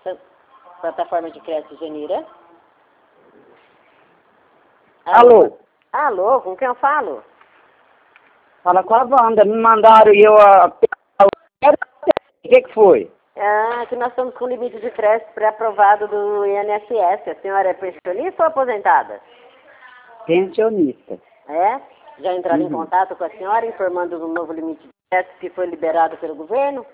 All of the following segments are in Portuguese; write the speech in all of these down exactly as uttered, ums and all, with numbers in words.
Plataforma de crédito Genira. Alô? Alô, com quem eu falo? Fala com a Wanda. Me mandaram e eu... a- O que que foi? Ah, que nós estamos com limite de crédito pré-aprovado do I N S S. A senhora é pensionista ou aposentada? Pensionista. É? Já entraram em Uhum. contato com a senhora informando do novo limite de crédito que foi liberado pelo governo?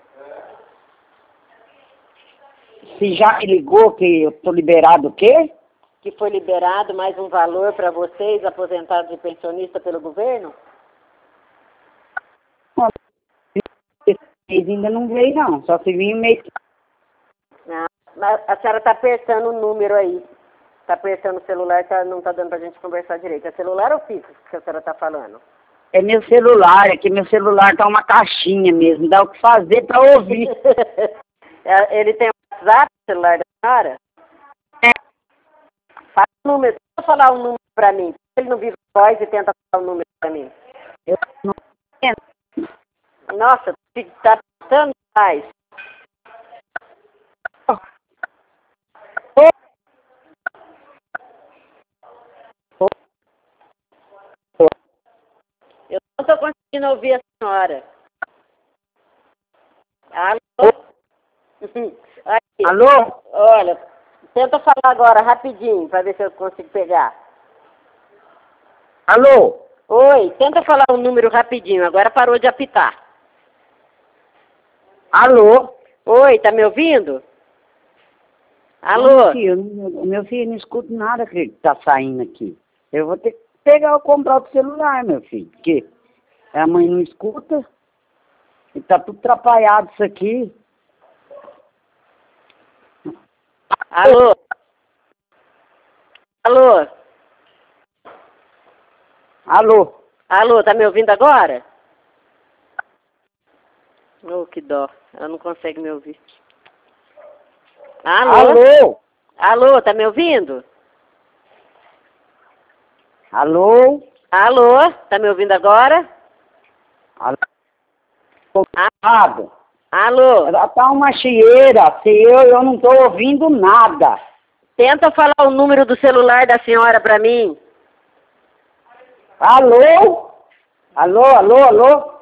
Se já me ligou que eu tô liberado o quê? Que foi liberado mais um valor para vocês, aposentados e pensionistas, pelo governo? Eles ainda não veio, não. Só se vir meio... Ah, mas a senhora está apertando o número aí. Está apertando o celular, tá, não está dando para a gente conversar direito. É celular ou fixo que a senhora está falando? É meu celular, é que meu celular tá uma caixinha mesmo. Dá o que fazer pra ouvir. É, ele tem WhatsApp, o celular da senhora? É. Fala o número, tenta falar um número para mim. Ele não vive voz e tenta falar um número para mim. Eu não entendo. Nossa, está apertando mais. Eu não estou conseguindo ouvir a senhora. Alô? Aí. Alô? Olha, tenta falar agora rapidinho para ver se eu consigo pegar. Alô? Oi, tenta falar um número rapidinho, agora parou de apitar. Alô? Oi, tá me ouvindo? Alô? Meu filho, meu, meu filho não escuta nada que tá saindo aqui. Eu vou ter que pegar e comprar outro celular, meu filho. Porque a mãe não escuta. E tá tudo atrapalhado isso aqui. Alô? Alô? Alô? Alô, tá me ouvindo agora? Oh, que dó. Ela não consegue me ouvir. Alô? Alô? Alô, tá me ouvindo? Alô? Alô, tá me ouvindo agora? Alô? Ah. Alô? Ela tá uma chieira. Se eu, eu não tô ouvindo nada. Tenta falar o número do celular da senhora pra mim. Alô? Alô, alô, alô?